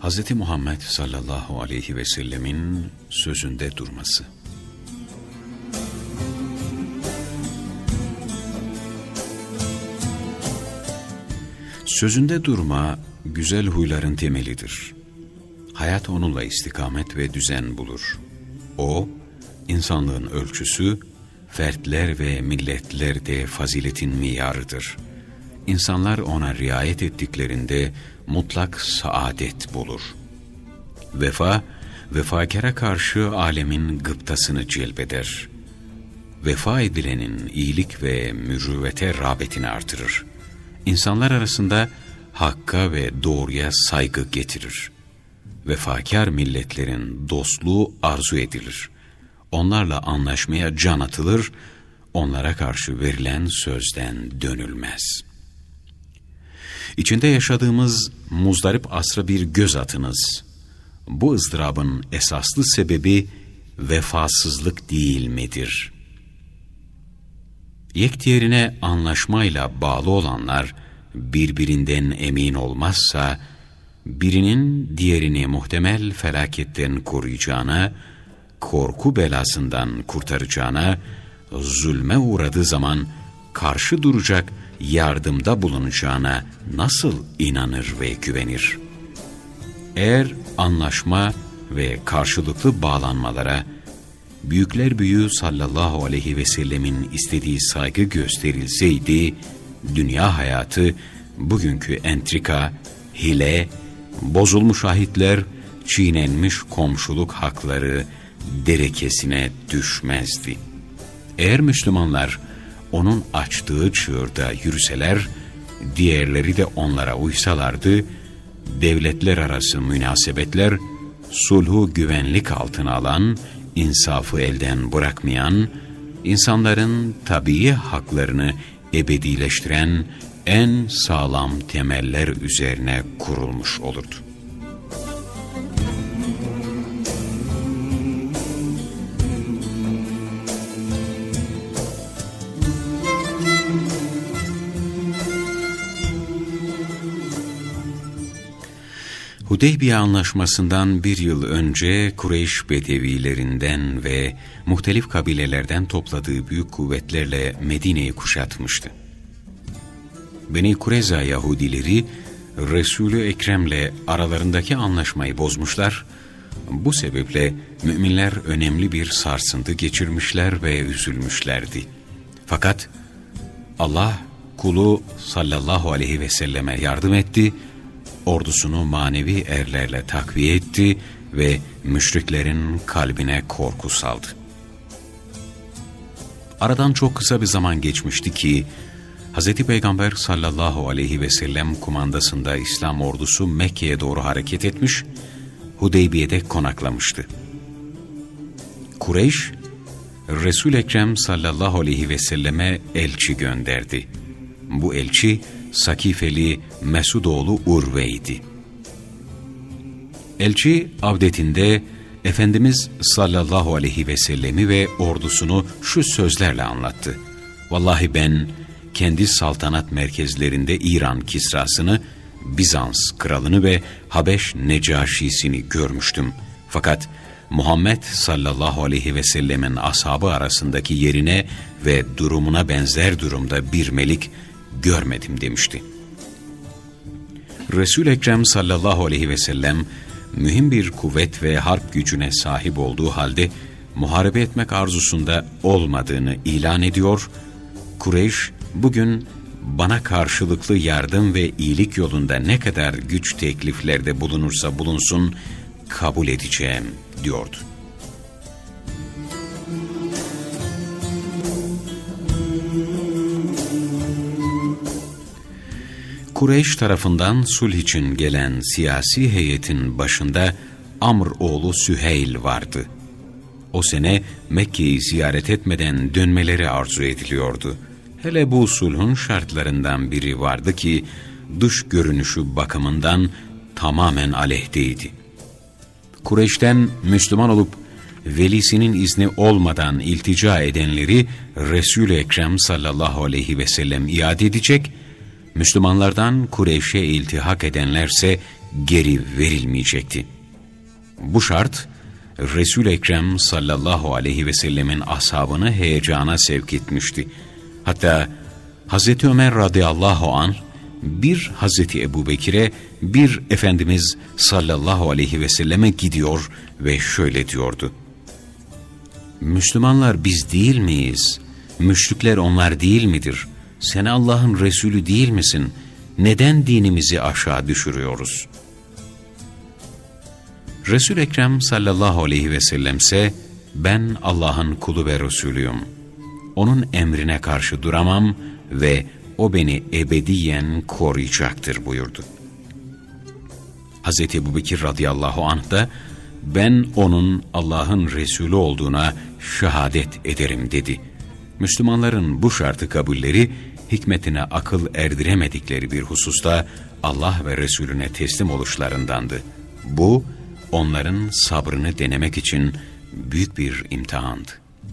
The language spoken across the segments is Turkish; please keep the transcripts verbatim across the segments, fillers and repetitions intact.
Hz. Muhammed sallallahu aleyhi ve sellemin sözünde durması. Sözünde durma, güzel huyların temelidir. Hayat onunla istikamet ve düzen bulur. O, insanlığın ölçüsü, fertler ve milletlerde faziletin miyarıdır. İnsanlar ona riayet ettiklerinde mutlak saadet bulur. Vefa, vefakara karşı alemin gıptasını celbeder. Vefa edilenin iyilik ve mürüvvete rağbetini artırır. İnsanlar arasında hakka ve doğruya saygı getirir. Vefakar milletlerin dostluğu arzu edilir. Onlarla anlaşmaya can atılır, onlara karşı verilen sözden dönülmez. İçinde yaşadığımız muzdarip asra bir göz atınız. Bu ızdırabın esaslı sebebi vefasızlık değil midir? Yekdiğerine anlaşmayla bağlı olanlar birbirinden emin olmazsa, birinin diğerini muhtemel felaketten koruyacağına, korku belasından kurtaracağına, zulme uğradığı zaman karşı duracak, yardımda bulunacağına nasıl inanır ve güvenir? Eğer anlaşma ve karşılıklı bağlanmalara, büyükler büyüğü sallallahu aleyhi ve sellemin istediği saygı gösterilseydi, dünya hayatı bugünkü entrika, hile, bozulmuş ahitler, çiğnenmiş komşuluk hakları derekesine düşmezdi. Eğer Müslümanlar onun açtığı çığırda yürüseler, diğerleri de onlara uysalardı, devletler arası münasebetler, sulhu güvenlik altına alan, insafı elden bırakmayan, insanların tabii haklarını ebedileştiren en sağlam temeller üzerine kurulmuş olurdu. Hudeybiye Anlaşması'ndan bir yıl önce Kureyş Bedevilerinden ve muhtelif kabilelerden topladığı büyük kuvvetlerle Medine'yi kuşatmıştı. Beni Kureyza Yahudileri Resul-ü Ekrem'le aralarındaki anlaşmayı bozmuşlar. Bu sebeple müminler önemli bir sarsıntı geçirmişler ve üzülmüşlerdi. Fakat Allah kulu sallallahu aleyhi ve selleme yardım etti, ordusunu manevi erlerle takviye etti ve müşriklerin kalbine korku saldı. Aradan çok kısa bir zaman geçmişti ki Hz. Peygamber sallallahu aleyhi ve sellem kumandasında İslam ordusu Mekke'ye doğru hareket etmiş, Hudeybiye'de konaklamıştı. Kureyş, Resul-i Ekrem sallallahu aleyhi ve selleme elçi gönderdi. Bu elçi Sakifeli Mesudoğlu Urve'ydi. Elçi avdetinde Efendimiz sallallahu aleyhi ve sellemi ve ordusunu şu sözlerle anlattı. Vallahi ben kendi saltanat merkezlerinde İran Kisrasını, Bizans kralını ve Habeş Necaşisini görmüştüm. Fakat Muhammed sallallahu aleyhi ve sellemin ashabı arasındaki yerine ve durumuna benzer durumda bir melik görmedim demişti. Resul-i Ekrem sallallahu aleyhi ve sellem mühim bir kuvvet ve harp gücüne sahip olduğu halde muharebe etmek arzusunda olmadığını ilan ediyor. Kureyş bugün bana karşılıklı yardım ve iyilik yolunda ne kadar güç tekliflerde bulunursa bulunsun kabul edeceğim diyordu. Kureyş tarafından sulh için gelen siyasi heyetin başında Amr oğlu Süheyl vardı. O sene Mekke'yi ziyaret etmeden dönmeleri arzu ediliyordu. Hele bu sulhun şartlarından biri vardı ki dış görünüşü bakımından tamamen aleyhdeydi. Kureyş'ten Müslüman olup velisinin izni olmadan iltica edenleri Resul-i Ekrem sallallahu aleyhi ve sellem iade edecek, Müslümanlardan Kureyş'e iltihak edenlerse geri verilmeyecekti. Bu şart, Resul-i Ekrem sallallahu aleyhi ve sellemin ashabını heyecana sevk etmişti. Hatta Hazreti Ömer radıyallahu anh, bir Hazreti Ebubekir'e, bir Efendimiz sallallahu aleyhi ve selleme gidiyor ve şöyle diyordu: Müslümanlar biz değil miyiz? Müşrikler onlar değil midir? Sen Allah'ın Resulü değil misin? Neden dinimizi aşağı düşürüyoruz? Resul-i Ekrem sallallahu aleyhi ve sellemse, ben Allah'ın kulu ve Resulüyüm. Onun emrine karşı duramam ve o beni ebediyen koruyacaktır buyurdu. Hazreti Ebubekir radıyallahu anh da, ben onun Allah'ın Resulü olduğuna şehadet ederim dedi. Müslümanların bu şartı kabulleri, hikmetine akıl erdiremedikleri bir hususta Allah ve Resulüne teslim oluşlarındandı. Bu, onların sabrını denemek için büyük bir imtihandı.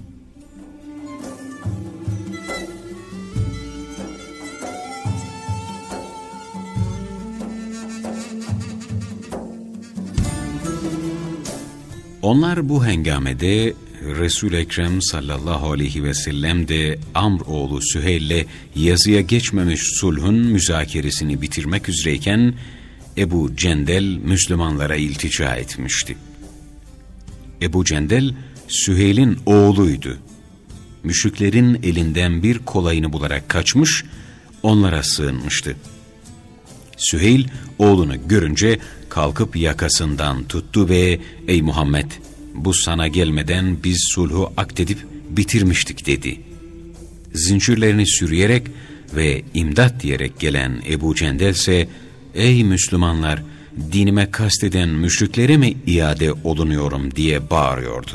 Onlar bu hengamede Resul-i Ekrem sallallahu aleyhi ve sellem de Amr oğlu Süheyl'le yazıya geçmemiş sulhun müzakeresini bitirmek üzereyken Ebu Cendel Müslümanlara iltica etmişti. Ebu Cendel Süheyl'in oğluydu. Müşriklerin elinden bir kolayını bularak kaçmış, onlara sığınmıştı. Süheyl oğlunu görünce kalkıp yakasından tuttu ve ''Ey Muhammed, bu sana gelmeden biz sulhu akdedip bitirmiştik.'' dedi. Zincirlerini sürüyerek ve imdat diyerek gelen Ebu Cendel ise ''Ey Müslümanlar, dinime kasteden müşriklere mi iade olunuyorum?'' diye bağırıyordu.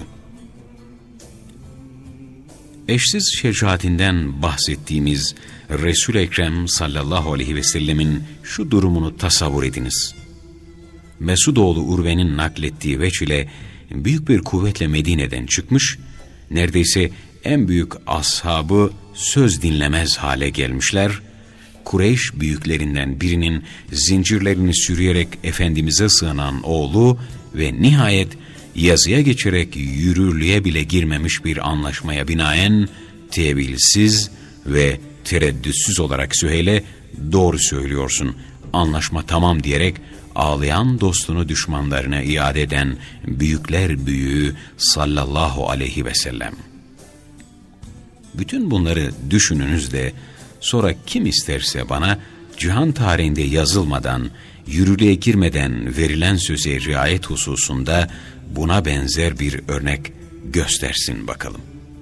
Eşsiz şecaatinden bahsettiğimiz Resul-i Ekrem sallallahu aleyhi ve sellemin şu durumunu tasavvur ediniz. Mesudoğlu Urve'nin naklettiği veç ile büyük bir kuvvetle Medine'den çıkmış, neredeyse en büyük ashabı söz dinlemez hale gelmişler, Kureyş büyüklerinden birinin zincirlerini sürüyerek Efendimiz'e sığınan oğlu ve nihayet yazıya geçerek yürürlüğe bile girmemiş bir anlaşmaya binaen tevilsiz ve tereddütsüz olarak Süheyl'e ''Doğru söylüyorsun, anlaşma tamam.'' diyerek ağlayan dostunu düşmanlarına iade eden büyükler büyüğü sallallahu aleyhi ve sellem. Bütün bunları düşününüz de sonra kim isterse bana cihan tarihinde yazılmadan, yürürlüğe girmeden verilen söze riayet hususunda buna benzer bir örnek göstersin bakalım.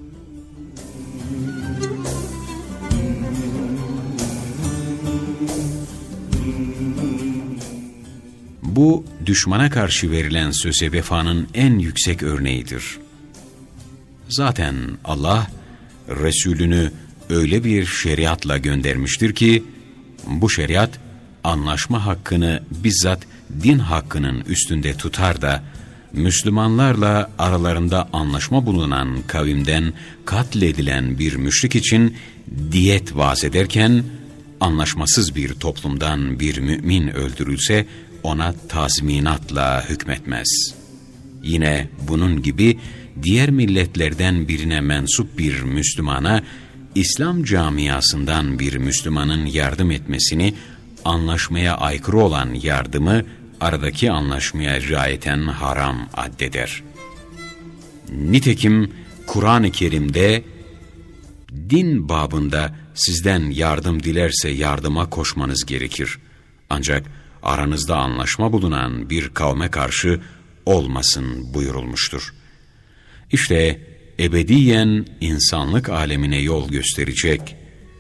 Bu, düşmana karşı verilen söze vefanın en yüksek örneğidir. Zaten Allah, Resulünü öyle bir şeriatla göndermiştir ki, bu şeriat, anlaşma hakkını bizzat din hakkının üstünde tutar da, Müslümanlarla aralarında anlaşma bulunan kavimden katledilen bir müşrik için diyet vaaz ederken, anlaşmasız bir toplumdan bir mümin öldürülse, ona tazminatla hükmetmez. Yine bunun gibi diğer milletlerden birine mensup bir Müslümana, İslam camiasından bir Müslümanın yardım etmesini, anlaşmaya aykırı olan yardımı, aradaki anlaşmaya riayeten haram addeder. Nitekim Kur'an-ı Kerim'de, din babında sizden yardım dilerse yardıma koşmanız gerekir. Ancak aranızda anlaşma bulunan bir kavme karşı olmasın buyurulmuştur. İşte ebediyen insanlık alemine yol gösterecek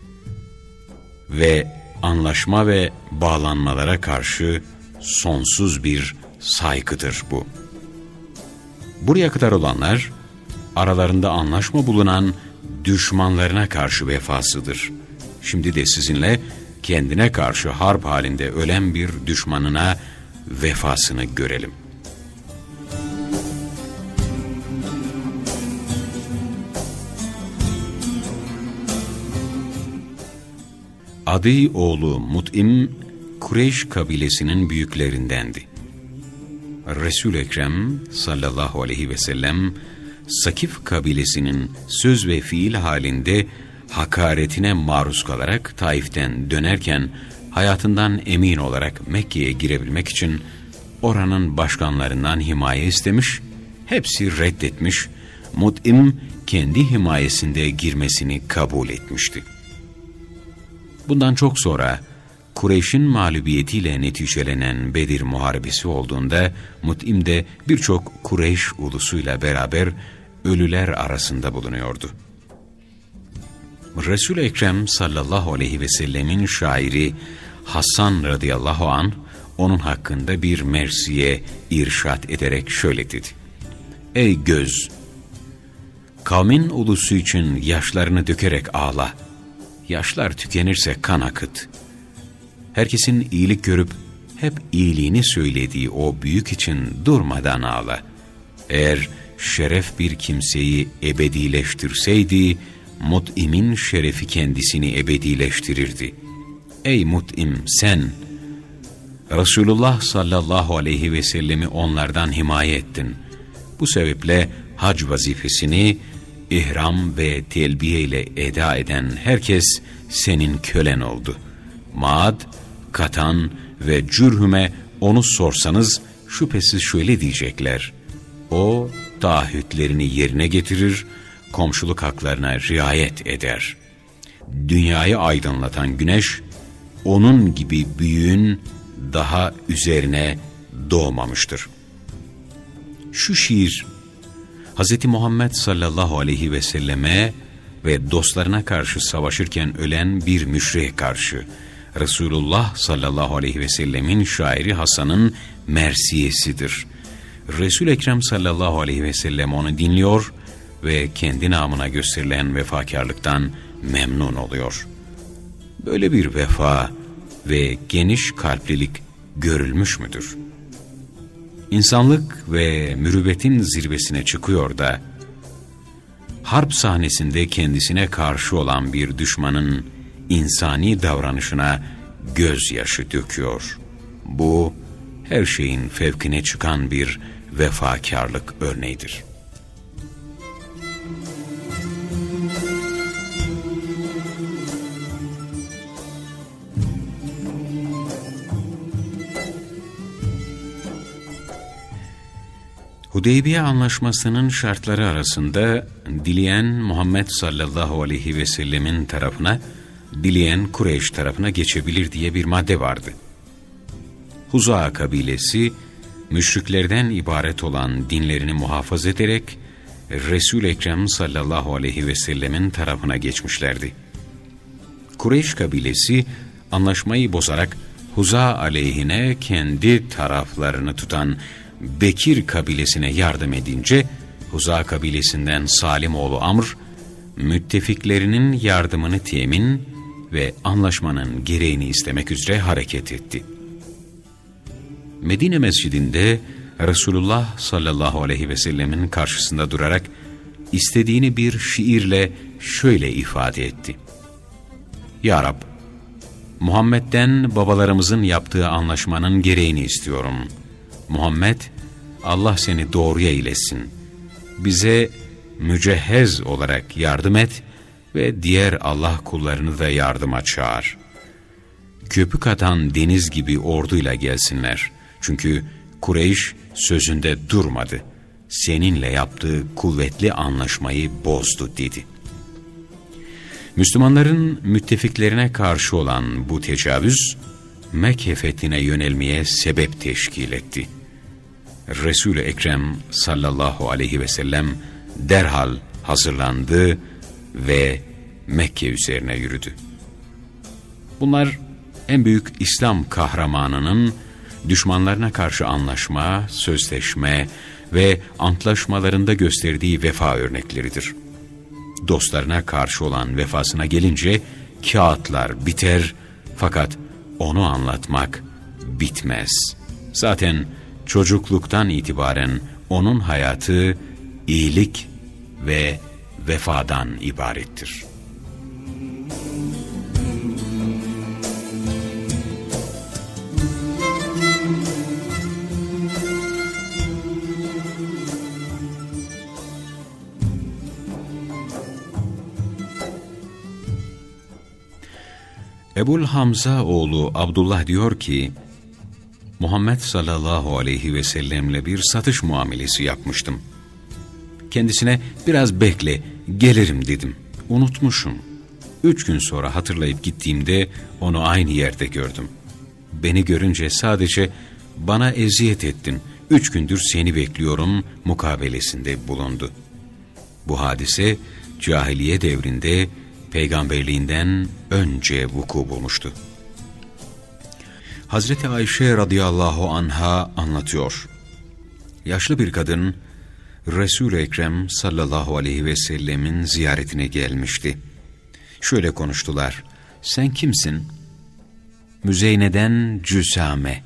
ve anlaşma ve bağlanmalara karşı sonsuz bir saygıdır bu. Buraya kadar olanlar, aralarında anlaşma bulunan düşmanlarına karşı vefasıdır. Şimdi de sizinle kendine karşı harp halinde ölen bir düşmanına vefasını görelim. Adi oğlu Mut'im, Kureyş kabilesinin büyüklerindendi. Resul-i Ekrem sallallahu aleyhi ve sellem Sakif kabilesinin söz ve fiil halinde hakaretine maruz kalarak Taif'ten dönerken hayatından emin olarak Mekke'ye girebilmek için oranın başkanlarından himaye istemiş, hepsi reddetmiş, Mut'im kendi himayesinde girmesini kabul etmişti. Bundan çok sonra Kureyş'in mağlubiyetiyle neticelenen Bedir Muharebesi olduğunda Mut'im de birçok Kureyş ulusuyla beraber ölüler arasında bulunuyordu. Resul-i Ekrem sallallahu aleyhi ve sellemin şairi Hasan radıyallahu anh onun hakkında bir mersiye irşat ederek şöyle dedi: Ey göz! Kavmin ulusu için yaşlarını dökerek ağla. Yaşlar tükenirse kan akıt. Herkesin iyilik görüp hep iyiliğini söylediği o büyük için durmadan ağla. Eğer şeref bir kimseyi ebedileştirseydi, Mut'im'in şerefi kendisini ebedileştirirdi. Ey Mut'im sen! Resulullah sallallahu aleyhi ve sellemi onlardan himaye ettin. Bu sebeple hac vazifesini ihram ve telbiye ile eda eden herkes senin kölen oldu. Maad, Katan ve Cürhüm'e onu sorsanız şüphesiz şöyle diyecekler: O taahhütlerini yerine getirir, komşuluk haklarına riayet eder. Dünyayı aydınlatan güneş, onun gibi büyüğün daha üzerine doğmamıştır. Şu şiir, Hz. Muhammed sallallahu aleyhi ve selleme ve dostlarına karşı savaşırken ölen bir müşriğe karşı, Resulullah sallallahu aleyhi ve sellemin şairi Hasan'ın mersiyesidir. Resul-i Ekrem sallallahu aleyhi ve sellem onu dinliyor ve kendi namına gösterilen vefakarlıktan memnun oluyor. Böyle bir vefa ve geniş kalplilik görülmüş müdür? İnsanlık ve mürüvvetin zirvesine çıkıyor da, harp sahnesinde kendisine karşı olan bir düşmanın insani davranışına gözyaşı döküyor. Bu, her şeyin fevkine çıkan bir vefakarlık örneğidir. Hudeybiye Anlaşması'nın şartları arasında dileyen Muhammed sallallahu aleyhi ve sellemin tarafına, dileyen Kureyş tarafına geçebilir diye bir madde vardı. Huza kabilesi, müşriklerden ibaret olan dinlerini muhafaza ederek Resul-i Ekrem sallallahu aleyhi ve sellemin tarafına geçmişlerdi. Kureyş kabilesi, anlaşmayı bozarak Huza aleyhine kendi taraflarını tutan Bekir kabilesine yardım edince, Huza kabilesinden Salim oğlu Amr, müttefiklerinin yardımını temin ve anlaşmanın gereğini istemek üzere hareket etti. Medine mescidinde Resulullah sallallahu aleyhi ve sellemin karşısında durarak istediğini bir şiirle şöyle ifade etti: Ya Rab, Muhammed'den babalarımızın yaptığı anlaşmanın gereğini istiyorum. Muhammed, Allah seni doğruya iletsin. Bize mücehhez olarak yardım et ve diğer Allah kullarını da yardıma çağır. Köpük atan deniz gibi orduyla gelsinler. Çünkü Kureyş sözünde durmadı. Seninle yaptığı kuvvetli anlaşmayı bozdu dedi. Müslümanların müttefiklerine karşı olan bu tecavüz, Mekke fethine yönelmeye sebep teşkil etti. Resul-i Ekrem sallallahu aleyhi ve sellem derhal hazırlandı ve Mekke üzerine yürüdü. Bunlar en büyük İslam kahramanının düşmanlarına karşı anlaşma, sözleşme ve antlaşmalarında gösterdiği vefa örnekleridir. Dostlarına karşı olan vefasına gelince kağıtlar biter, fakat onu anlatmak bitmez. Zaten çocukluktan itibaren onun hayatı iyilik ve vefadan ibarettir. Ebul Hamza oğlu Abdullah diyor ki, Muhammed sallallahu aleyhi ve sellemle bir satış muamelesi yapmıştım. Kendisine biraz bekle, gelirim dedim. Unutmuşum. Üç gün sonra hatırlayıp gittiğimde onu aynı yerde gördüm. Beni görünce sadece bana eziyet ettin, üç gündür seni bekliyorum mukabelesinde bulundu. Bu hadise cahiliye devrinde peygamberliğinden önce vuku bulmuştu. Hazreti Ayşe radıyallahu anha anlatıyor. Yaşlı bir kadın Resul-i Ekrem sallallahu aleyhi ve sellemin ziyaretine gelmişti. Şöyle konuştular. Sen kimsin? Müzeyne'den Cüsame.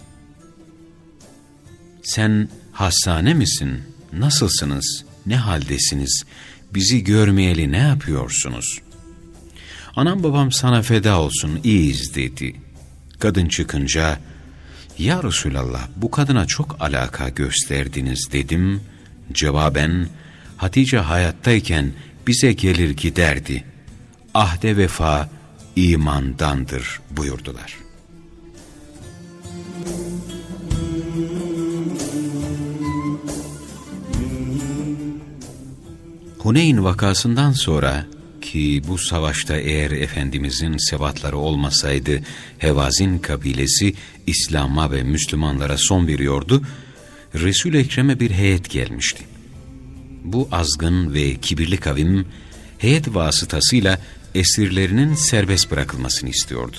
Sen hastane misin? Nasılsınız? Ne haldesiniz? Bizi görmeyeli ne yapıyorsunuz? Anam babam sana feda olsun, iyiyiz dedi. Kadın çıkınca, ya Resulallah bu kadına çok alaka gösterdiniz dedim. Cevaben, Hatice hayattayken bize gelir giderdi. Ahde vefa imandandır buyurdular. Huneyn vakasından sonra ki bu savaşta eğer Efendimizin sebatları olmasaydı Hevazin kabilesi İslam'a ve Müslümanlara son veriyordu, Resul-i Ekrem'e bir heyet gelmişti. Bu azgın ve kibirli kavim heyet vasıtasıyla esirlerinin serbest bırakılmasını istiyordu.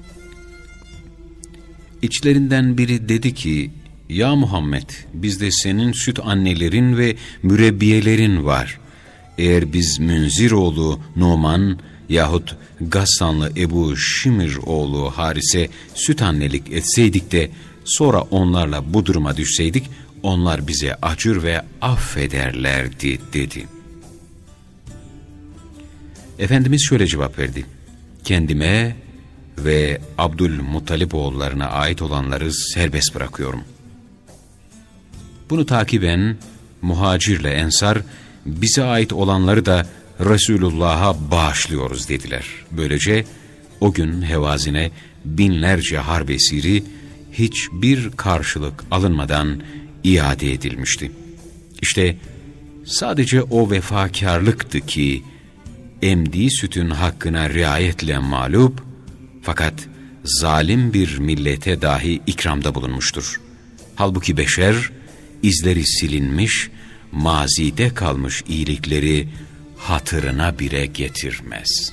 İçlerinden biri dedi ki, ya Muhammed bizde senin süt annelerin ve mürebbiyelerin var. Eğer biz Münzir oğlu Numan yahut Gassanlı Ebu Şimir oğlu Harise süt annelik etseydik de sonra onlarla bu duruma düşseydik, onlar bize acır ve affederlerdi dedi. Efendimiz şöyle cevap verdi. Kendime ve Abdülmuttalip oğullarına ait olanları serbest bırakıyorum. Bunu takiben muhacirle ensar bize ait olanları da Resulullah'a bağışlıyoruz dediler. Böylece o gün Hevazine binlerce harp esiri hiçbir karşılık alınmadan iade edilmişti. İşte sadece o vefakarlıktı ki emdiği sütün hakkına riayetle mağlup fakat zalim bir millete dahi ikramda bulunmuştur. Halbuki beşer izleri silinmiş, mazide kalmış iyilikleri hatırına bile getirmez.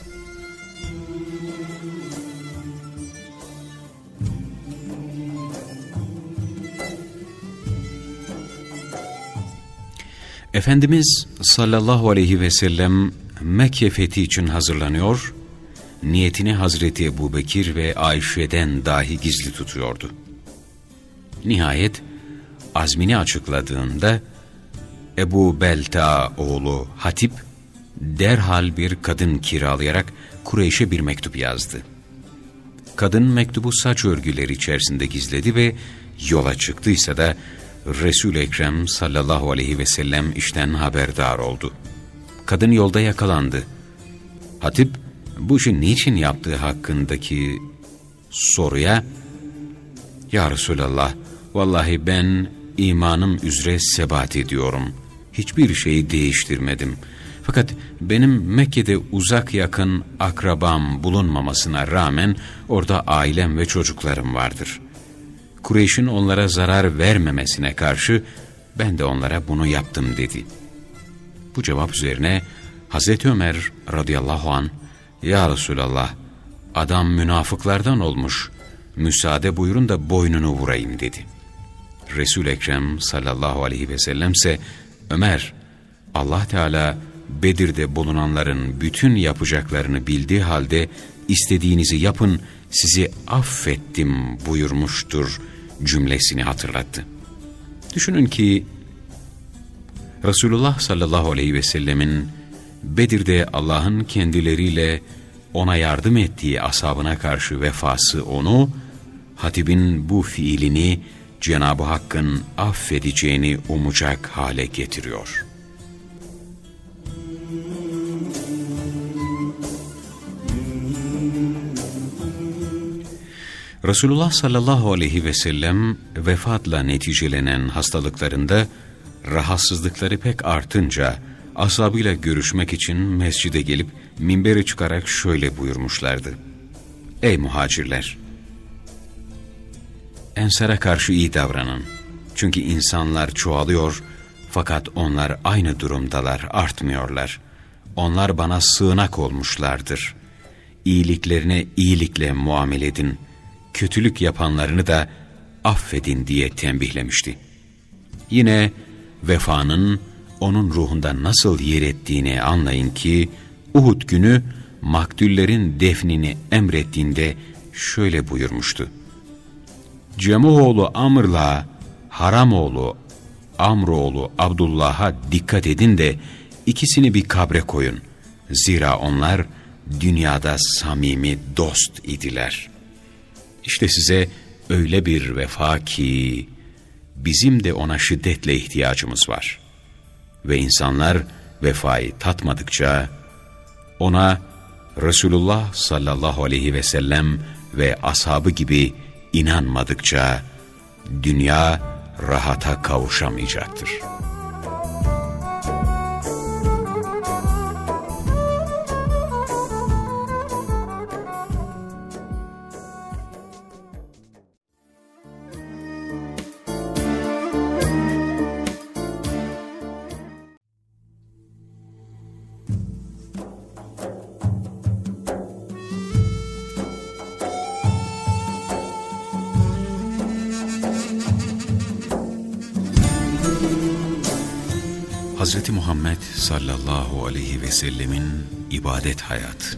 Efendimiz sallallahu aleyhi ve sellem Mekke fethi için hazırlanıyor, niyetini Hazreti Ebubekir ve Ayşe'den dahi gizli tutuyordu. Nihayet azmini açıkladığında Ebu Belta oğlu Hatip derhal bir kadın kiralayarak Kureyş'e bir mektup yazdı. Kadın mektubu saç örgüleri içerisinde gizledi ve yola çıktıysa da Resul-i Ekrem sallallahu aleyhi ve sellem işten haberdar oldu. Kadın yolda yakalandı. Hatip bu işi niçin yaptığı hakkındaki soruya, ya Resulallah vallahi ben imanım üzere sebat ediyorum. Hiçbir şeyi değiştirmedim. Fakat benim Mekke'de uzak yakın akrabam bulunmamasına rağmen orada ailem ve çocuklarım vardır. Kureyş'in onlara zarar vermemesine karşı ben de onlara bunu yaptım dedi. Bu cevap üzerine Hazreti Ömer radıyallahu anh, ya Resulallah adam münafıklardan olmuş, müsaade buyurun da boynunu vurayım dedi. Resul-i Ekrem sallallahu aleyhi ve sellem ise Ömer, Allah Teala Bedir'de bulunanların bütün yapacaklarını bildiği halde istediğinizi yapın sizi affettim buyurmuştur cümlesini hatırlattı. Düşünün ki Resulullah sallallahu aleyhi ve sellemin Bedir'de Allah'ın kendileriyle ona yardım ettiği ashabına karşı vefası onu, Hatib'in bu fiilini Cenab-ı Hakk'ın affedeceğini umacak hale getiriyor. Resulullah sallallahu aleyhi ve sellem vefatla neticelenen hastalıklarında rahatsızlıkları pek artınca ashabıyla görüşmek için mescide gelip minbere çıkarak şöyle buyurmuşlardı: Ey muhacirler! Ensara karşı iyi davranın. Çünkü insanlar çoğalıyor fakat onlar aynı durumdalar, artmıyorlar. Onlar bana sığınak olmuşlardır. İyiliklerine iyilikle muamele edin. Kötülük yapanlarını da affedin diye tembihlemişti. Yine vefanın onun ruhunda nasıl yer ettiğini anlayın ki Uhud günü maktullerin defnini emrettiğinde şöyle buyurmuştu: Cemuoğlu Amr'la Haramoğlu Amroğlu Abdullah'a dikkat edin de ikisini bir kabre koyun. Zira onlar dünyada samimi dost idiler. İşte size öyle bir vefa ki bizim de ona şiddetle ihtiyacımız var. Ve insanlar vefayı tatmadıkça ona Resulullah sallallahu aleyhi ve sellem ve ashabı gibi inanmadıkça dünya rahata kavuşamayacaktır. Hazreti Muhammed sallallahu aleyhi ve sellemin ibadet hayatı.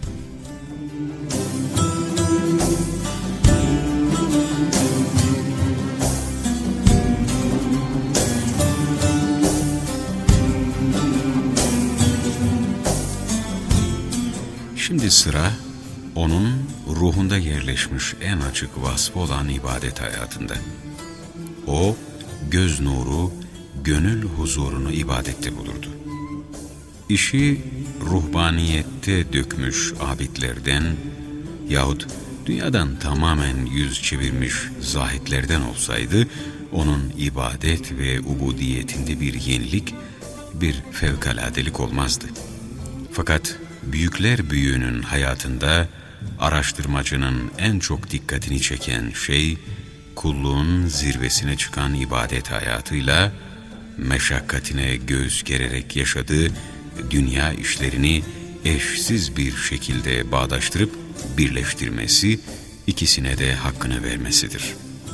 Şimdi sıra onun ruhunda yerleşmiş en açık vasfı olan ibadet hayatında. O göz nuru, gönül huzurunu ibadette bulurdu. İşi ruhbaniyette dökmüş abidlerden yahut dünyadan tamamen yüz çevirmiş zahitlerden olsaydı, onun ibadet ve ubudiyetinde bir yenilik, bir fevkaladelik olmazdı. Fakat büyükler büyüğünün hayatında araştırmacının en çok dikkatini çeken şey, kulluğun zirvesine çıkan ibadet hayatıyla meşakkatine göğüs gererek yaşadığı dünya işlerini eşsiz bir şekilde bağdaştırıp birleştirmesi, ikisine de hakkını vermesidir.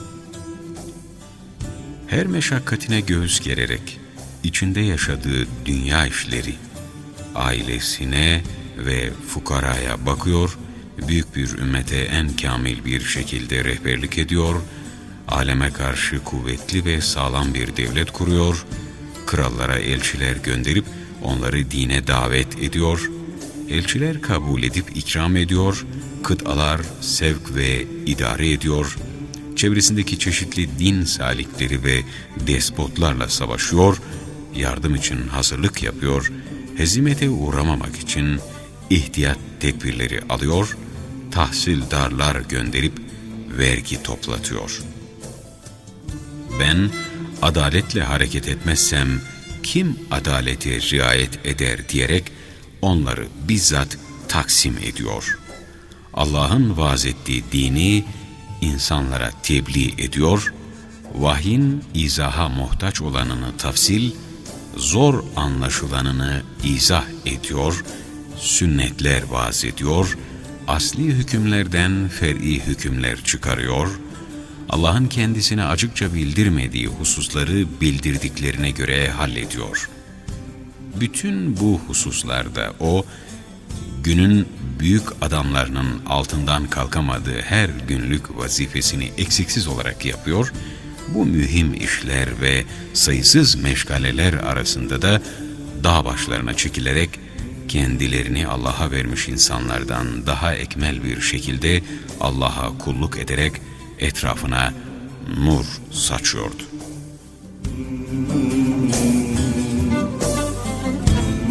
Her meşakkatine göğüs gererek içinde yaşadığı dünya işleri, ailesine ve fukaraya bakıyor, büyük bir ümmete en kamil bir şekilde rehberlik ediyor, aleme karşı kuvvetli ve sağlam bir devlet kuruyor, krallara elçiler gönderip onları dine davet ediyor, elçiler kabul edip ikram ediyor, kıtalar sevk ve idare ediyor, çevresindeki çeşitli din salikleri ve despotlarla savaşıyor, yardım için hazırlık yapıyor, hezimete uğramamak için ihtiyat tedbirleri alıyor, tahsildarlar gönderip vergi toplatıyor. Ben adaletle hareket etmezsem kim adalete riayet eder diyerek onları bizzat taksim ediyor. Allah'ın vaaz ettiği dini insanlara tebliğ ediyor, vahyin izaha muhtaç olanını tafsil, zor anlaşılanını izah ediyor, sünnetler vaaz ediyor, asli hükümlerden fer'i hükümler çıkarıyor, Allah'ın kendisine açıkça bildirmediği hususları bildirdiklerine göre hallediyor. Bütün bu hususlarda o, günün büyük adamlarının altından kalkamadığı her günlük vazifesini eksiksiz olarak yapıyor, bu mühim işler ve sayısız meşgaleler arasında da dağ başlarına çekilerek kendilerini Allah'a vermiş insanlardan daha ekmel bir şekilde Allah'a kulluk ederek etrafına nur saçıyordu.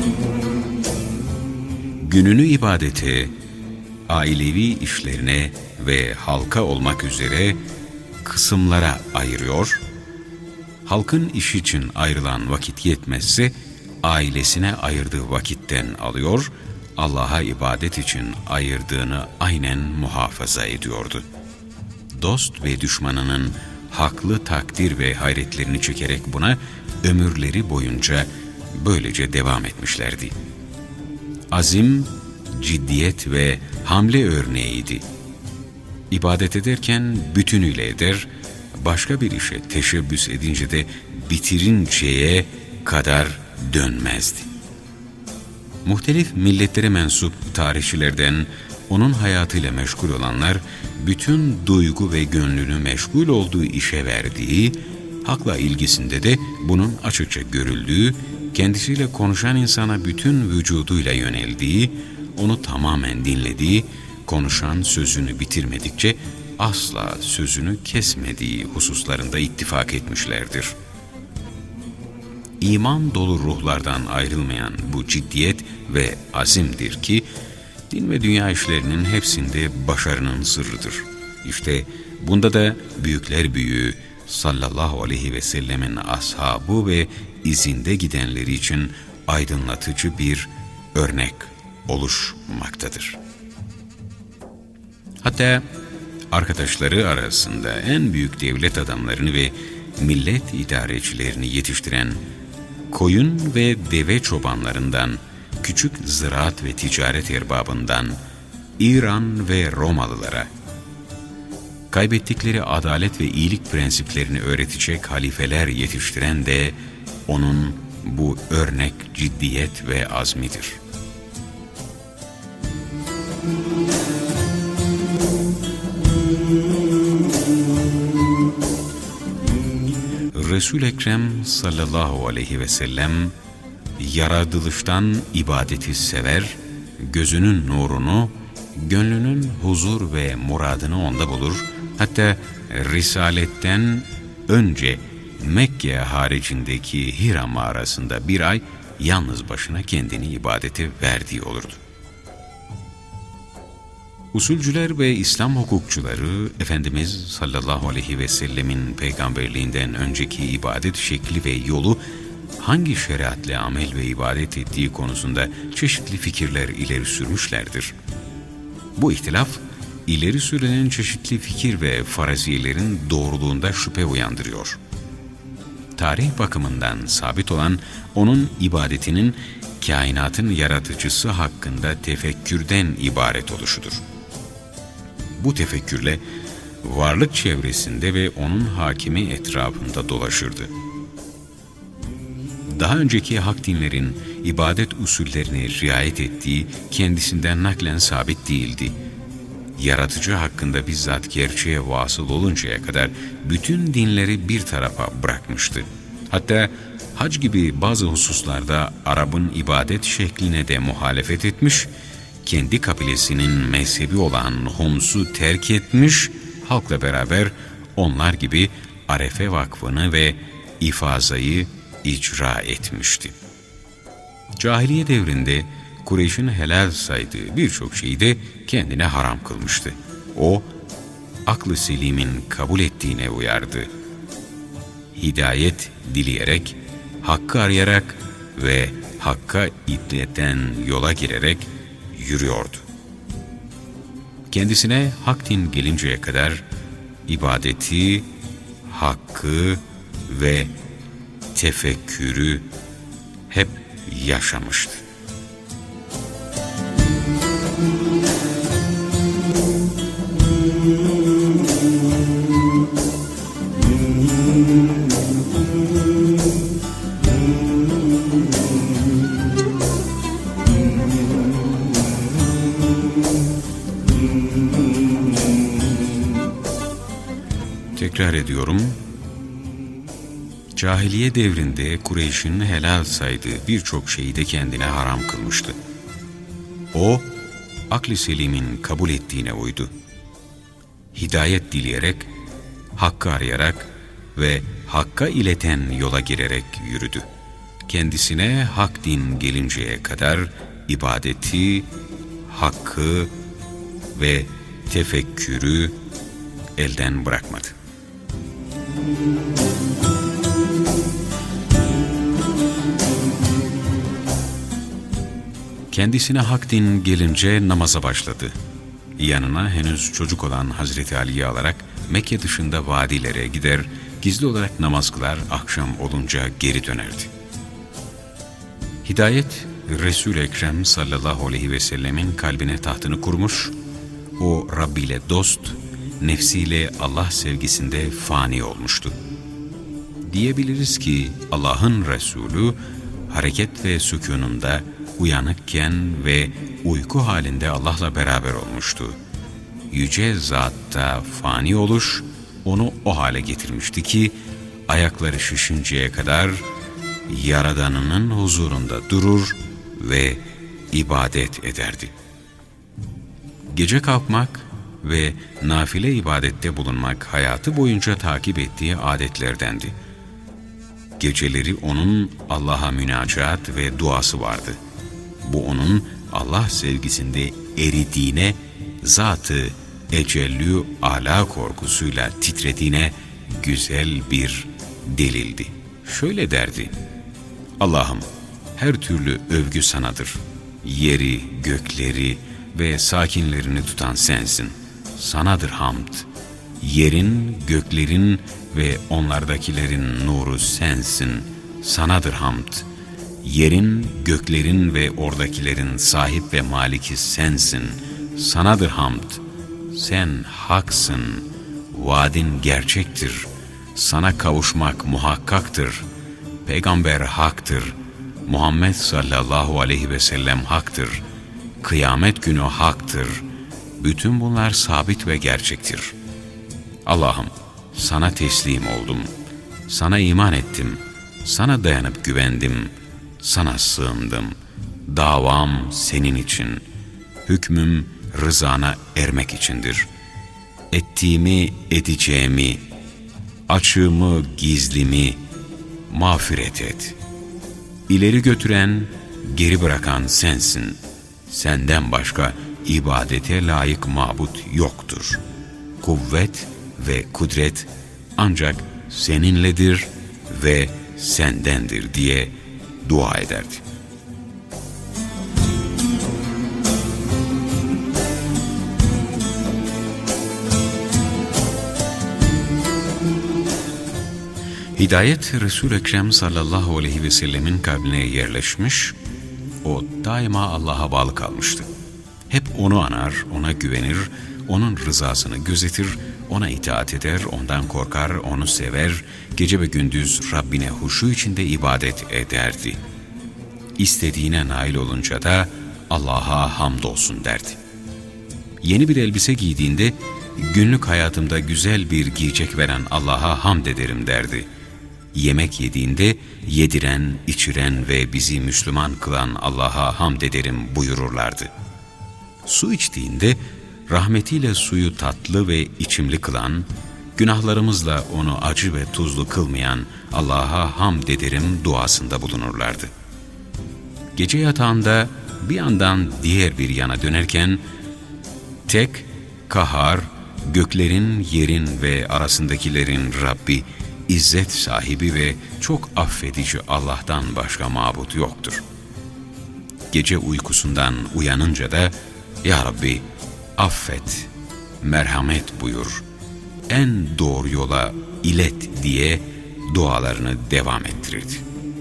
Gününü ibadete, ailevi işlerine ve halka olmak üzere kısımlara ayırıyor. Halkın iş için ayrılan vakit yetmezse ailesine ayırdığı vakitten alıyor, Allah'a ibadet için ayırdığını aynen muhafaza ediyordu. Dost ve düşmanının haklı takdir ve hayretlerini çekerek buna ömürleri boyunca böylece devam etmişlerdi. Azim, ciddiyet ve hamle örneğiydi. İbadet ederken bütünüyle eder, başka bir işe teşebbüs edince de bitirinceye kadar dönmezdi. Muhtelif milletlere mensup tarihçilerden onun hayatıyla meşgul olanlar, bütün duygu ve gönlünü meşgul olduğu işe verdiği, hakla ilgisinde de bunun açıkça görüldüğü, kendisiyle konuşan insana bütün vücuduyla yöneldiği, onu tamamen dinlediği, konuşan sözünü bitirmedikçe asla sözünü kesmediği hususlarında ittifak etmişlerdir. İman dolu ruhlardan ayrılmayan bu ciddiyet ve azimdir ki, din ve dünya işlerinin hepsinde başarının sırrıdır. İşte bunda da büyükler büyüğü sallallahu aleyhi ve sellemin ashabı ve izinde gidenleri için aydınlatıcı bir örnek oluşmaktadır. Hatta arkadaşları arasında en büyük devlet adamlarını ve millet idarecilerini yetiştiren koyun ve deve çobanlarından, küçük ziraat ve ticaret erbabından, İran ve Romalılara, kaybettikleri adalet ve iyilik prensiplerini öğretecek halifeler yetiştiren de onun bu örnek ciddiyet ve azmidir. Resul-i Ekrem sallallahu aleyhi ve sellem yaratılıştan ibadeti sever, gözünün nurunu, gönlünün huzur ve muradını onda bulur. Hatta Risaletten önce Mekke haricindeki Hira mağarasında bir ay yalnız başına kendini ibadete verdiği olurdu. Usulcüler ve İslam hukukçuları Efendimiz sallallahu aleyhi ve sellemin peygamberliğinden önceki ibadet şekli ve yolu hangi şeriatla amel ve ibadet ettiği konusunda çeşitli fikirler ileri sürmüşlerdir. Bu ihtilaf, ileri sürülen çeşitli fikir ve faraziyelerin doğruluğunda şüphe uyandırıyor. Tarih bakımından sabit olan onun ibadetinin kainatın yaratıcısı hakkında tefekkürden ibaret oluşudur. Bu tefekkürle varlık çevresinde ve onun hakimi etrafında dolaşırdı. Daha önceki hak dinlerin ibadet usullerine riayet ettiği kendisinden naklen sabit değildi. Yaratıcı hakkında bizzat gerçeğe vasıl oluncaya kadar bütün dinleri bir tarafa bırakmıştı. Hatta hac gibi bazı hususlarda Arap'ın ibadet şekline de muhalefet etmiş, kendi kabilesinin mezhebi olan Hums'u terk etmiş, halkla beraber onlar gibi Arefe Vakfı'nı ve İfaza'yı icra etmişti. Cahiliye devrinde Kureyş'in helal saydığı birçok şeyi de kendine haram kılmıştı. O, aklı selimin kabul ettiğine uyardı. Hidayet dileyerek, hakkı arayarak ve hakka itleten yola girerek yürüyordu. Kendisine hak din gelinceye kadar ibadeti, hakkı ve tefekkürü hep yaşamıştı. Tekrar ediyorum. Cahiliye devrinde Kureyş'in helal saydığı birçok şeyi de kendine haram kılmıştı. O, aklı selimin kabul ettiğine uydu. Hidayet dileyerek, hakkı arayarak ve hakka ileten yola girerek yürüdü. Kendisine hak din gelinceye kadar ibadeti, hakkı ve tefekkürü elden bırakmadı. Kendisine hak din gelince namaza başladı. Yanına henüz çocuk olan Hazreti Ali'yi alarak Mekke dışında vadilere gider, gizli olarak namaz kılar, akşam olunca geri dönerdi. Hidayet, Resul-i Ekrem sallallahu aleyhi ve sellemin kalbine tahtını kurmuş, o Rabbi ile dost, nefsiyle Allah sevgisinde fani olmuştu. Diyebiliriz ki Allah'ın Resulü, hareket ve sükûnunda, uyanıkken ve uyku halinde Allah'la beraber olmuştu. Yüce Zat'ta fani oluş, onu o hale getirmişti ki, ayakları şişinceye kadar Yaradanının huzurunda durur ve ibadet ederdi. Gece kalkmak ve nafile ibadette bulunmak hayatı boyunca takip ettiği adetlerdendi. Geceleri onun Allah'a münacaat ve duası vardı. Bu onun Allah sevgisinde eridiğine, Zat-ı Ecellü Ala korkusuyla titrediğine güzel bir delildi. Şöyle derdi: Allah'ım, her türlü övgü sanadır. Yeri, gökleri ve sakinlerini tutan sensin. Sanadır hamd. Yerin, göklerin ve onlardakilerin nuru sensin. Sanadır hamd. Yerin, göklerin ve oradakilerin sahip ve maliki sensin. Sanadır hamd. Sen haksın. Vaadin gerçektir. Sana kavuşmak muhakkaktır. Peygamber haktır. Muhammed sallallahu aleyhi ve sellem haktır. Kıyamet günü haktır. Bütün bunlar sabit ve gerçektir. Allah'ım, sana teslim oldum. Sana iman ettim. Sana dayanıp güvendim. Sana sığındım. Davam senin için. Hükmüm rızana ermek içindir. Ettiğimi, edeceğimi, açığımı, gizlimi mağfiret et. İleri götüren, geri bırakan sensin. Senden başka ibadete layık mabut yoktur. Kuvvet ve kudret ancak seninledir ve sendendir diye dua ederdi. Hidayet, Resul-i Ekrem sallallahu aleyhi ve sellemin kalbine yerleşmiş, o daima Allah'a bağlı kalmıştı. Hep onu anar, ona güvenir, onun rızasını gözetir, ona itaat eder, ondan korkar, onu sever, gece ve gündüz Rabbine huşu içinde ibadet ederdi. İstediğine nail olunca da Allah'a hamdolsun derdi. Yeni bir elbise giydiğinde, günlük hayatımda güzel bir giyecek veren Allah'a hamd ederim derdi. Yemek yediğinde yediren, içiren ve bizi Müslüman kılan Allah'a hamd ederim buyururlardı. Su içtiğinde rahmetiyle suyu tatlı ve içimli kılan, günahlarımızla onu acı ve tuzlu kılmayan Allah'a hamd ederim duasında bulunurlardı. Gece yatağında bir yandan diğer bir yana dönerken, tek, kahhar, göklerin, yerin ve arasındakilerin Rabbi, İzzet sahibi ve çok affedici Allah'tan başka mabut yoktur. Gece uykusundan uyanınca da, Ya Rabbi, affet, merhamet buyur, en doğru yola ilet diye dualarını devam ettirirdi.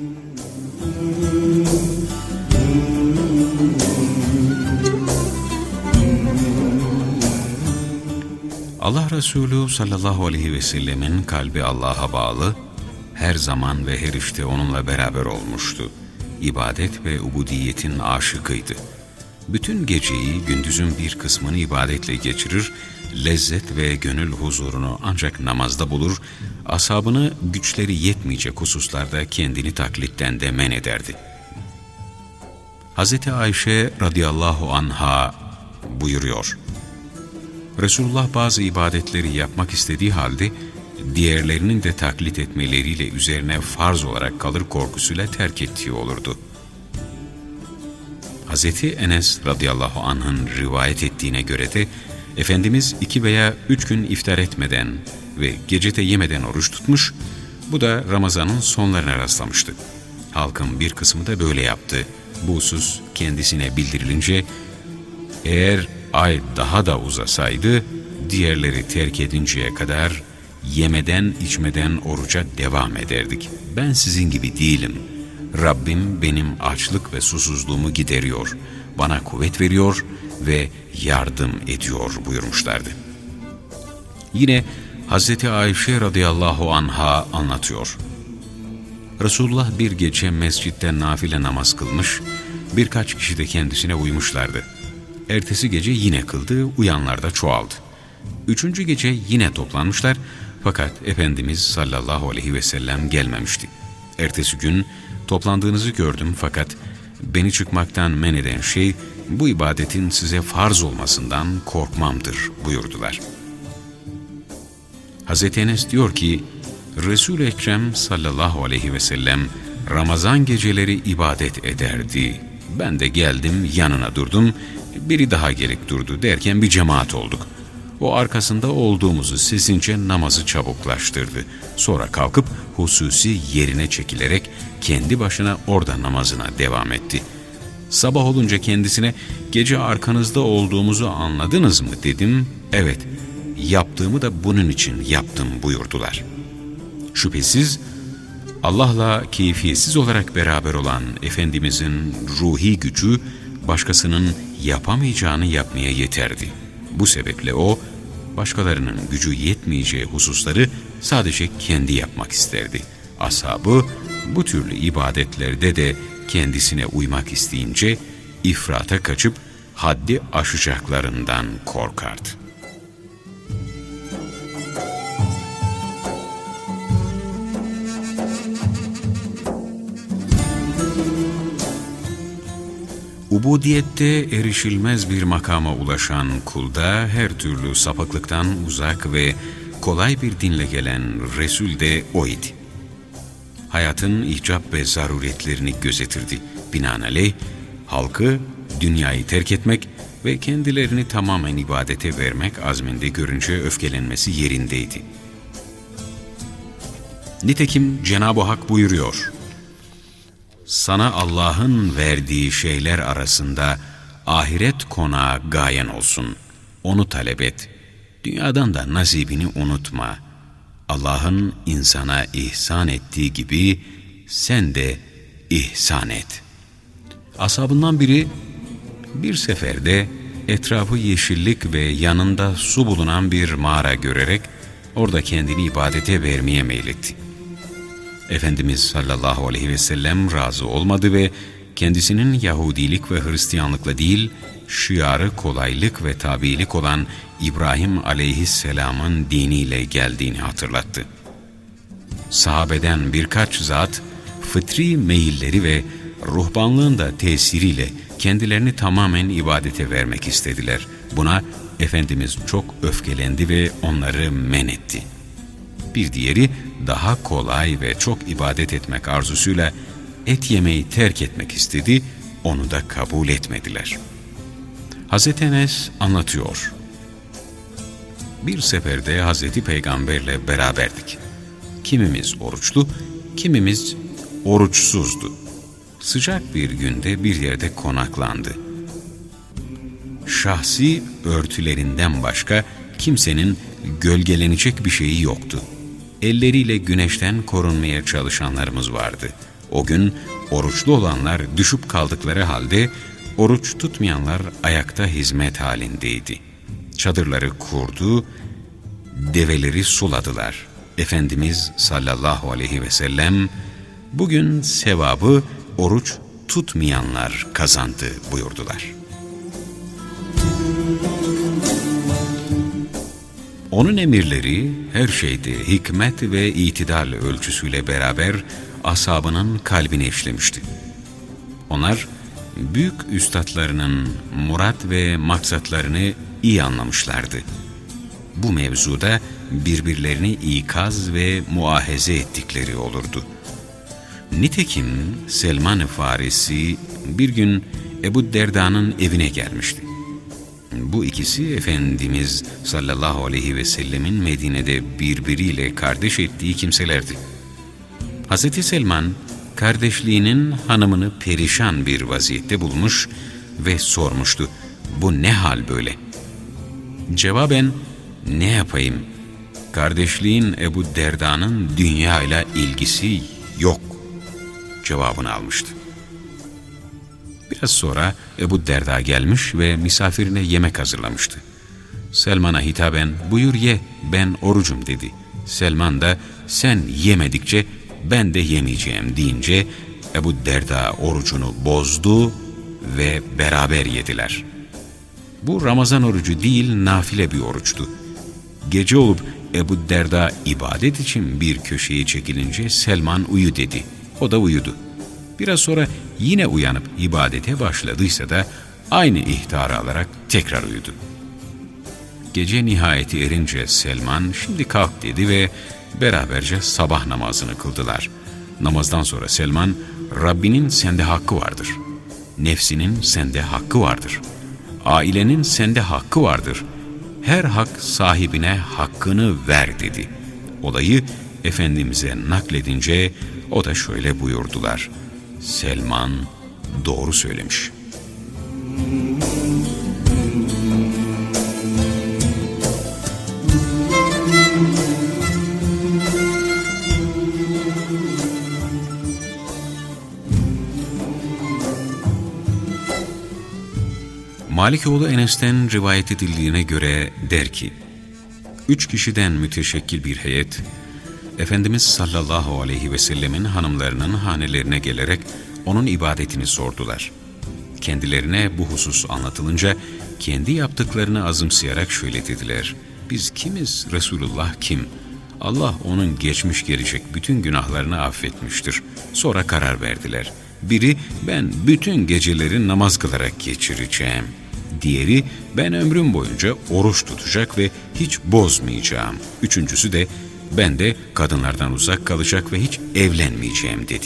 Allah Resulü sallallahu aleyhi ve sellemin kalbi Allah'a bağlı, her zaman ve her işte onunla beraber olmuştu. İbadet ve ubudiyetin aşıkıydı. Bütün geceyi, gündüzün bir kısmını ibadetle geçirir, lezzet ve gönül huzurunu ancak namazda bulur, ashabını güçleri yetmeyecek hususlarda kendini taklitten de men ederdi. Hazreti Ayşe radıyallahu anha buyuruyor: Resulullah bazı ibadetleri yapmak istediği halde diğerlerinin de taklit etmeleriyle üzerine farz olarak kalır korkusuyla terk ettiği olurdu. Hazreti Enes radıyallahu anh'ın rivayet ettiğine göre de Efendimiz iki veya üç gün iftar etmeden ve gecede yemeden oruç tutmuş, bu da Ramazan'ın sonlarına rastlamıştı. Halkın bir kısmı da böyle yaptı. Bu husus kendisine bildirilince, eğer ay daha da uzasaydı, diğerleri terk edinceye kadar yemeden içmeden oruca devam ederdik. Ben sizin gibi değilim. Rabbim benim açlık ve susuzluğumu gideriyor, bana kuvvet veriyor ve yardım ediyor buyurmuşlardı. Yine Hazreti Ayşe radıyallahu anha anlatıyor. Resulullah bir gece mescitte nafile namaz kılmış, birkaç kişi de kendisine uymuşlardı. Ertesi gece yine kıldı, uyanlar da çoğaldı. Üçüncü gece yine toplanmışlar, fakat Efendimiz sallallahu aleyhi ve sellem gelmemişti. Ertesi gün toplandığınızı gördüm, fakat beni çıkmaktan men eden şey bu ibadetin size farz olmasından korkmamdır buyurdular. Hazreti Enes diyor ki, Resul-i Ekrem sallallahu aleyhi ve sellem Ramazan geceleri ibadet ederdi. Ben de geldim, yanına durdum, biri daha gelip durdu derken bir cemaat olduk. O arkasında olduğumuzu sezince namazı çabuklaştırdı. Sonra kalkıp hususi yerine çekilerek kendi başına orada namazına devam etti. Sabah olunca kendisine gece arkanızda olduğumuzu anladınız mı dedim. Evet, yaptığımı da bunun için yaptım buyurdular. Şüphesiz Allah'la keyfiyetsiz olarak beraber olan Efendimizin ruhi gücü başkasının yapamayacağını yapmaya yeterdi. Bu sebeple o, başkalarının gücü yetmeyeceği hususları sadece kendi yapmak isterdi. Ashabı bu türlü ibadetlerde de kendisine uymak isteyince ifrata kaçıp haddi aşacaklarından korkardı. Ubudiyette erişilmez bir makama ulaşan kulda her türlü sapıklıktan uzak ve kolay bir dinle gelen Resul de o idi. Hayatın icap ve zaruretlerini gözetirdi. Binaenaleyh halkı dünyayı terk etmek ve kendilerini tamamen ibadete vermek azminde görünce öfkelenmesi yerindeydi. Nitekim Cenab-ı Hak buyuruyor, sana Allah'ın verdiği şeyler arasında ahiret konağı gayen olsun. Onu talep et. Dünyadan da nasibini unutma. Allah'ın insana ihsan ettiği gibi sen de ihsan et. Ashabından biri bir seferde etrafı yeşillik ve yanında su bulunan bir mağara görerek orada kendini ibadete vermeye meyletti. Efendimiz sallallahu aleyhi ve sellem razı olmadı ve kendisinin Yahudilik ve Hristiyanlıkla değil, şiarı kolaylık ve tabilik olan İbrahim aleyhisselamın diniyle geldiğini hatırlattı. Sahabeden birkaç zat, fıtri meyilleri ve ruhbanlığın da tesiriyle kendilerini tamamen ibadete vermek istediler. Buna Efendimiz çok öfkelendi ve onları men etti. Bir diğeri daha kolay ve çok ibadet etmek arzusuyla et yemeyi terk etmek istedi, onu da kabul etmediler. Hazreti Enes anlatıyor. Bir seferde Hazreti Peygamberle beraberdik. Kimimiz oruçlu, kimimiz oruçsuzdu. Sıcak bir günde bir yerde konaklandı. Şahsi örtülerinden başka kimsenin gölgelenecek bir şeyi yoktu. Elleriyle güneşten korunmaya çalışanlarımız vardı. O gün oruçlu olanlar düşüp kaldıkları halde oruç tutmayanlar ayakta hizmet halindeydi. Çadırları kurdu, develeri suladılar. Efendimiz sallallahu aleyhi ve sellem bugün sevabı oruç tutmayanlar kazandı buyurdular. Onun emirleri her şeyde hikmet ve itidal ölçüsüyle beraber ashabının kalbine işlemişti. Onlar büyük üstadlarının murat ve maksatlarını iyi anlamışlardı. Bu mevzuda birbirlerini ikaz ve muahaze ettikleri olurdu. Nitekim Selman-ı Farisi bir gün Ebu Derda'nın evine gelmişti. Bu ikisi Efendimiz sallallahu aleyhi ve sellemin Medine'de birbiriyle kardeş ettiği kimselerdi. Hazreti Selman, kardeşliğinin hanımını perişan bir vaziyette bulmuş ve sormuştu, "Bu ne hal böyle?" Cevaben, "Ne yapayım? Kardeşliğin Ebu Derda'nın dünyayla ilgisi yok" cevabını almıştı. Biraz sonra Ebu Derda gelmiş ve misafirine yemek hazırlamıştı. Selman'a hitaben, "Buyur ye, ben orucum" dedi. Selman da, "Sen yemedikçe ben de yemeyeceğim" deyince Ebu Derda orucunu bozdu ve beraber yediler. Bu Ramazan orucu değil, nafile bir oruçtu. Gece olup Ebu Derda ibadet için bir köşeye çekilince Selman uyu dedi. O da uyudu. Biraz sonra yine uyanıp ibadete başladıysa da aynı ihtarı alarak tekrar uyudu. Gece nihayeti erince Selman, "Şimdi kalk" dedi ve beraberce sabah namazını kıldılar. Namazdan sonra Selman, "Rabbinin sende hakkı vardır. Nefsinin sende hakkı vardır. Ailenin sende hakkı vardır. Her hak sahibine hakkını ver" dedi. Olayı Efendimiz'e nakledince o da şöyle buyurdular: "Selman doğru söylemiş." Malikoğlu Enes'ten rivayet edildiğine göre der ki, üç kişiden müteşekkil bir heyet, Efendimiz sallallahu aleyhi ve sellemin hanımlarının hanelerine gelerek onun ibadetini sordular. Kendilerine bu husus anlatılınca kendi yaptıklarını azımsayarak şöyle dediler: "Biz kimiz, Resulullah kim? Allah onun geçmiş gelecek bütün günahlarını affetmiştir." Sonra karar verdiler. Biri, "Ben bütün geceleri namaz kılarak geçireceğim." Diğeri, "Ben ömrüm boyunca oruç tutacak ve hiç bozmayacağım." Üçüncüsü de, "Ben de kadınlardan uzak kalacak ve hiç evlenmeyeceğim" dedi.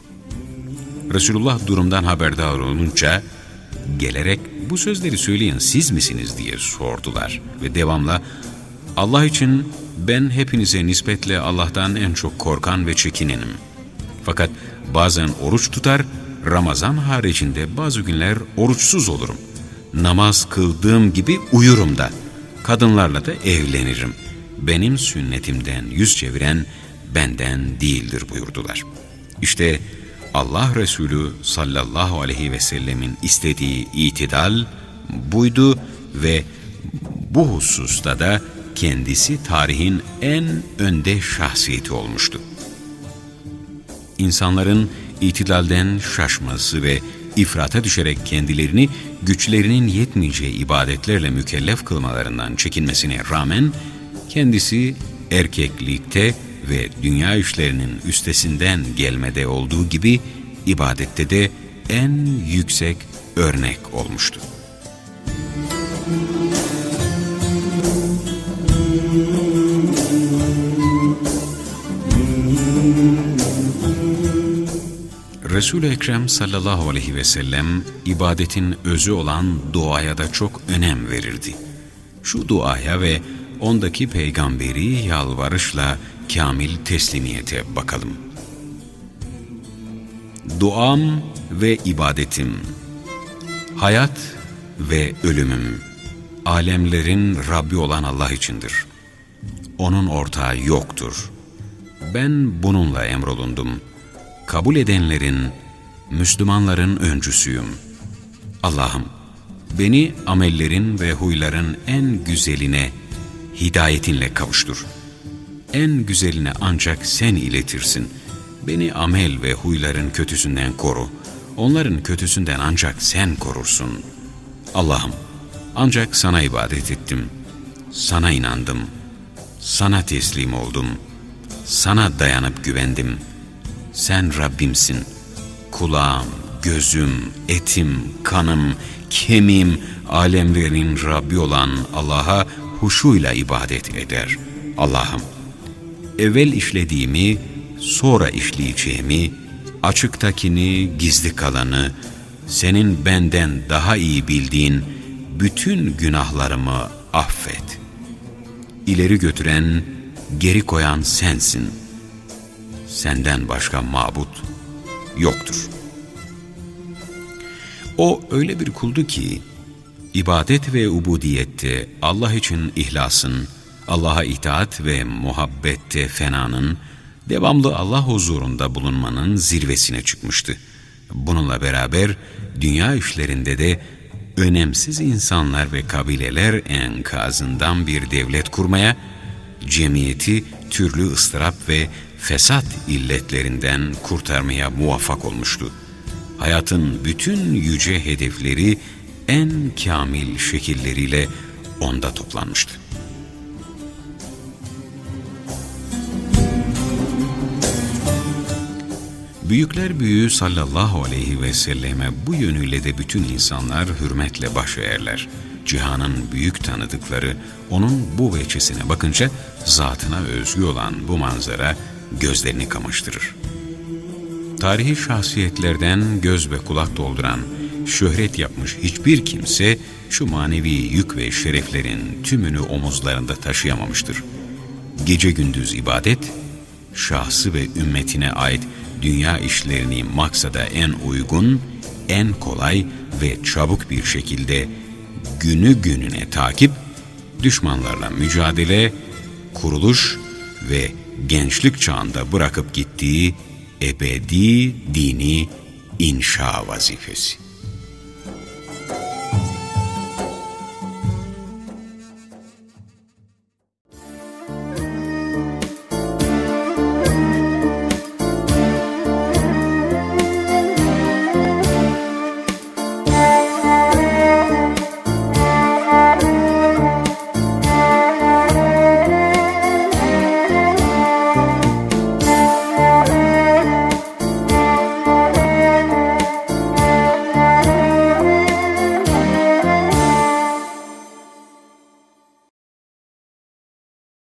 Resulullah durumdan haberdar olunca gelerek, "Bu sözleri söyleyen siz misiniz?" diye sordular ve devamla, "Allah için ben hepinize nispetle Allah'tan en çok korkan ve çekinenim. Fakat bazen oruç tutar, Ramazan haricinde bazı günler oruçsuz olurum. Namaz kıldığım gibi uyurum da, kadınlarla da evlenirim. Benim sünnetimden yüz çeviren benden değildir" buyurdular. İşte Allah Resulü sallallahu aleyhi ve sellemin istediği itidal buydu ve bu hususta da kendisi tarihin en önde şahsiyeti olmuştu. İnsanların itidalden şaşması ve ifrata düşerek kendilerini güçlerinin yetmeyeceği ibadetlerle mükellef kılmalarından çekinmesine rağmen kendisi erkeklikte ve dünya işlerinin üstesinden gelmede olduğu gibi ibadette de en yüksek örnek olmuştu. Resul-i Ekrem sallallahu aleyhi ve sellem ibadetin özü olan duaya da çok önem verirdi. Şu duaya ve ondaki peygamberi yalvarışla kamil teslimiyete bakalım. Duam ve ibadetim, hayat ve ölümüm, alemlerin Rabbi olan Allah içindir. Onun ortağı yoktur. Ben bununla emrolundum. Kabul edenlerin, Müslümanların öncüsüyüm. Allah'ım, beni amellerin ve huyların en güzeline, hidayetinle kavuştur. En güzeline ancak sen iletirsin. Beni amel ve huyların kötüsünden koru. Onların kötüsünden ancak sen korursun. Allah'ım, ancak sana ibadet ettim. Sana inandım. Sana teslim oldum. Sana dayanıp güvendim. Sen Rabbimsin. Kulağım, gözüm, etim, kanım, kemiğim, alemlerin Rabbi olan Allah'a huşuyla ibadet eder. Allah'ım, evvel işlediğimi, sonra işleyeceğimi, açıktakini, gizli kalanı, senin benden daha iyi bildiğin, bütün günahlarımı affet. İleri götüren, geri koyan sensin. Senden başka mabut yoktur. O öyle bir kuldu ki, ibadet ve ubudiyette Allah için ihlasın, Allah'a itaat ve muhabbette fenanın, devamlı Allah huzurunda bulunmanın zirvesine çıkmıştı. Bununla beraber dünya işlerinde de önemsiz insanlar ve kabileler enkazından bir devlet kurmaya, cemiyeti türlü ıstırap ve fesat illetlerinden kurtarmaya muvaffak olmuştu. Hayatın bütün yüce hedefleri en kamil şekilleriyle onda toplanmıştı. Büyükler büyüğü sallallahu aleyhi ve selleme bu yönüyle de bütün insanlar hürmetle baş eğerler. Cihanın büyük tanıdıkları onun bu veçesine bakınca zatına özgü olan bu manzara gözlerini kamaştırır. Tarihi şahsiyetlerden göz ve kulak dolduran, şöhret yapmış hiçbir kimse şu manevi yük ve şereflerin tümünü omuzlarında taşıyamamıştır. Gece gündüz ibadet, şahsı ve ümmetine ait dünya işlerini maksada en uygun, en kolay ve çabuk bir şekilde günü gününe takip, düşmanlarla mücadele, kuruluş ve gençlik çağında bırakıp gittiği ebedi dini inşa vazifesi.